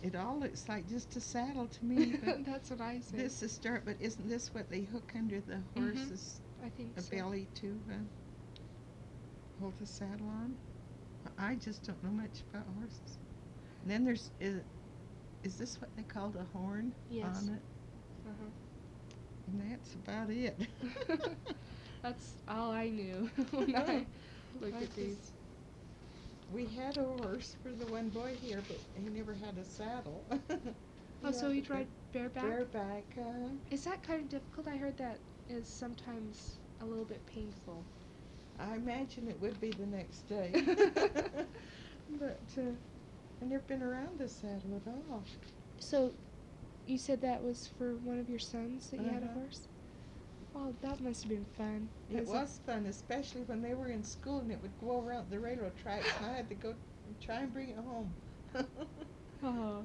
It all looks like just a saddle to me, but That's what I said. this is start. But isn't this what they hook under the Mhm. horse's I think so. belly to hold the saddle on? I just don't know much about horses. And then is this what they called a horn Yes. on it? Uh-huh. And that's about it. That's all I knew when I looked at these. We had a horse for the one boy here, but he never had a saddle. Oh, so he he tried bareback? bareback. Is that kind of difficult? I heard that is sometimes a little bit painful. I imagine it would be the next day. But I've never been around a saddle at all. So, you said that was for one of your sons that you had a Uh-huh. horse? Oh, that must have been fun. It was fun, especially when they were in school and it would go around the railroad tracks and I had to go try and bring it home. Oh.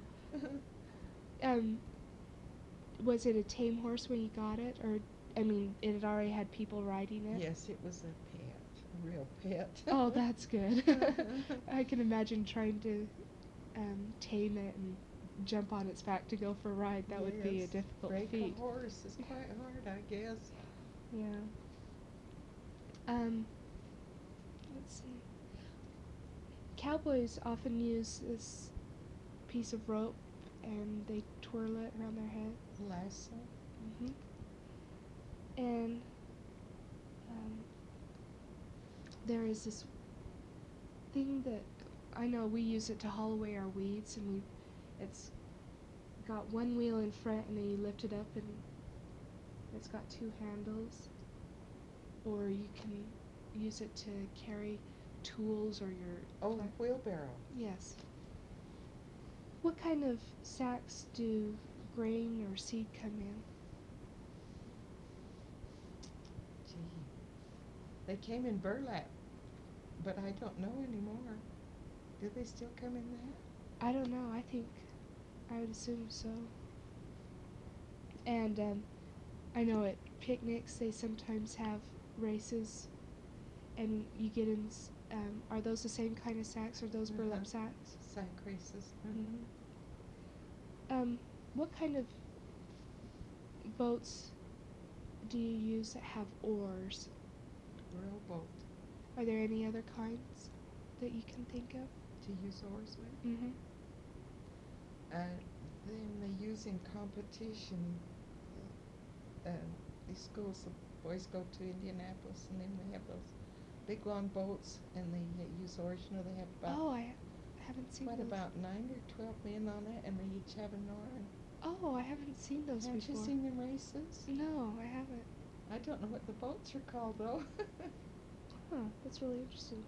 Was it a tame horse when you got it? Or, I mean, it had already had people riding it? Yes, it was a pet, a real pet. Oh, that's good. I can imagine trying to tame it and jump on its back to go for a ride. That would be a Yes, difficult break feat. a horse is quite hard, I guess. Yeah. Let's see. Cowboys often use this piece of rope and they twirl it around their head. Lasso. Mhm. And there is this thing that I know we use it to haul away our weeds, and it's got one wheel in front, and then you lift it up, and it's got two handles. Or you can use it to carry tools or your Oh, wheelbarrow. Yes. What kind of sacks do grain or seed come in? Gee. They came in burlap, but I don't know anymore. Do they still come in that? I don't know. I would assume so. And I know at picnics they sometimes have races, and you get in. Are those the same kind of sacks, or those burlap Uh-huh. sacks? Sack races. What kind of boats do you use that have oars? Rowboat. Are there any other kinds that you can think of? To use oars with. Mm-hmm. Then they use in competition. These schools, the boys go to Indianapolis, and then they have those big long boats, and they use oars. You know, they have about I haven't seen those. about 9 or 12 men on it, and they each have an oar. Oh, I haven't seen those Haven't before. you seen them races? No, I haven't. I don't know what the boats are called though. Huh, that's really interesting.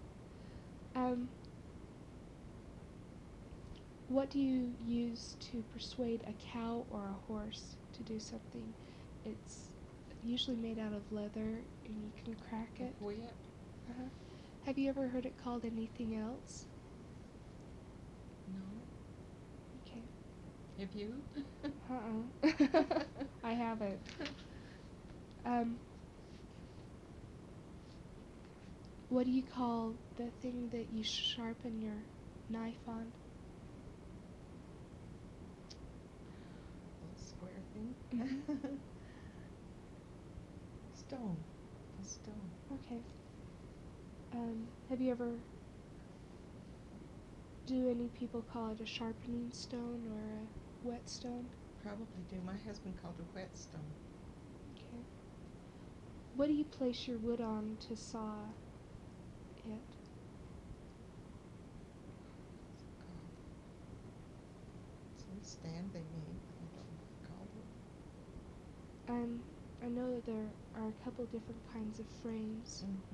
What do you use to persuade a cow or a horse to do something? It's usually made out of leather, and you can crack it. Whip. Uh-huh. Have you ever heard it called anything else? No. Okay. Have you? I haven't. What do you call the thing that you sharpen your knife on? Little square thing. Mhm. Stone. A stone. Okay. Have you ever... Do any people call it a sharpening stone or a whetstone? Probably do. My husband called it a whetstone. Okay. What do you place your wood on to saw it? It's a stand they made. I don't know what they called it. I know that there are a couple different kinds of frames.